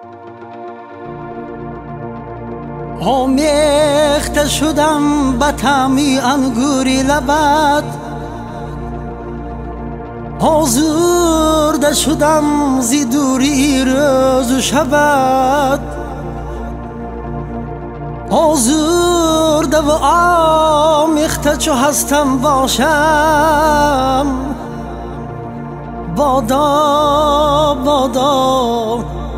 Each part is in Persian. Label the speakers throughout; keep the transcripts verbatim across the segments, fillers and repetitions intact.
Speaker 1: آمیخته شدم به طعمی انگوری لبت، آزرده شدم زی دوری روز و شبت، آزرده و آمیخته چو هستم باشم. بادا بادا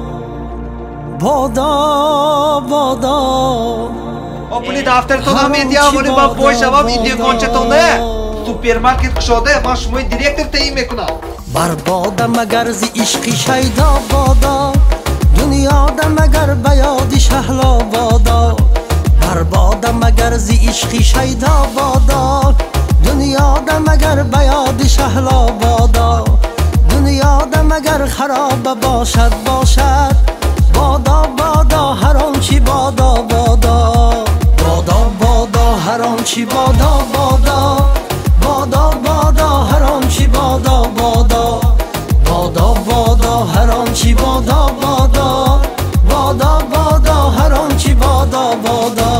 Speaker 1: بادا بادا
Speaker 2: Apuli daftartona media ولی با پوی شباب این دیگانچتونه سوپرمارکت شده من شما دیرکتر تعیین میکنم.
Speaker 1: برباده مگر زی عشقی شیدا بادا، دنیا ده مگر بیادی شهلا بادا. برباده مگر زی عشقی شیدا بادا، دنیا ده مگر بیادی شهلا بادا. دنیا ده مگر خراب باشد باشد، بادا بادا هر آنچی بادا بادا. بادا بادا هر آنچی بادا بادا. بادا بادا هر آنچی بادا بادا. بادا بادا هر آنچی بادا بادا. بادا بادا هر آنچی بادا بادا.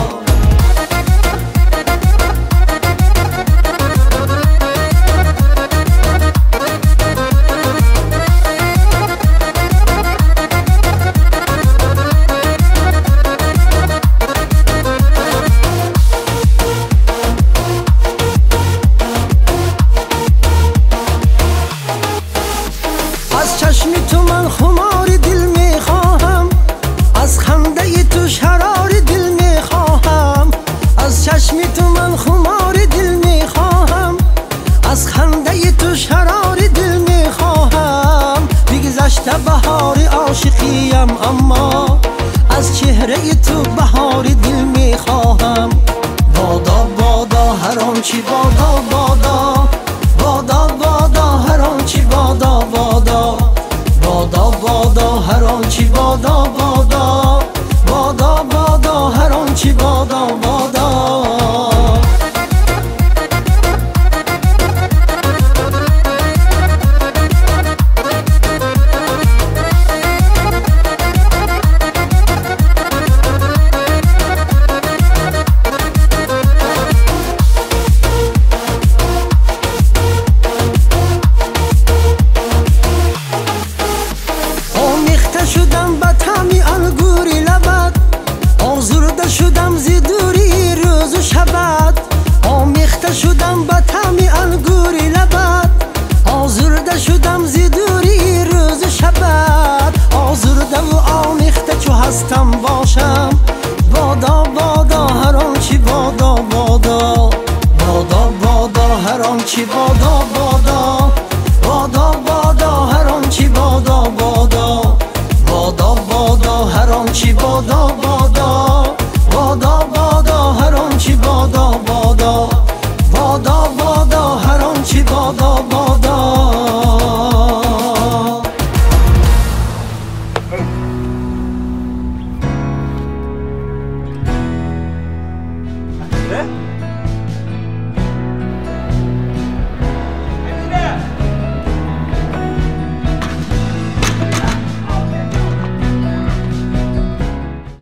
Speaker 1: از چشمی تو من خماری دل میخواهم، از خنده تو شراری دل میخواهم. از چشمی تو من خماری دل میخواهم، از خنده تو شراری دل میخواهم. بگذشته بهاری عاشقیم اما از چهره تو بهاری دل میخواهم. بادا بادا هر آنچی بادا بادا. بادا بادا هر آنچی بادا بادا. بادا بادا هر آنچی بادا بادا. بادا بادا هر آنچی بادا بادا. شدم به طعمی انگوری لبت، آزرده شدم زی دوری روز و شبت. آمیخته شدم به طعمی انگوری لبت، آزرده شدم زی دوری روز و شبت. آزرده و آمیخته چو هستم باشم. بادا بادا هر آنچی بادا بادا. بادا بادا هر آنچی بادا بادا. بادا بادا هر آنچی بادا بادا. بادا بادا هر آنچی بادا بادا. بادا بادا هر آنچی بادا بادا. بادا بادا هر آنچی بادا بادا.
Speaker 2: Ne?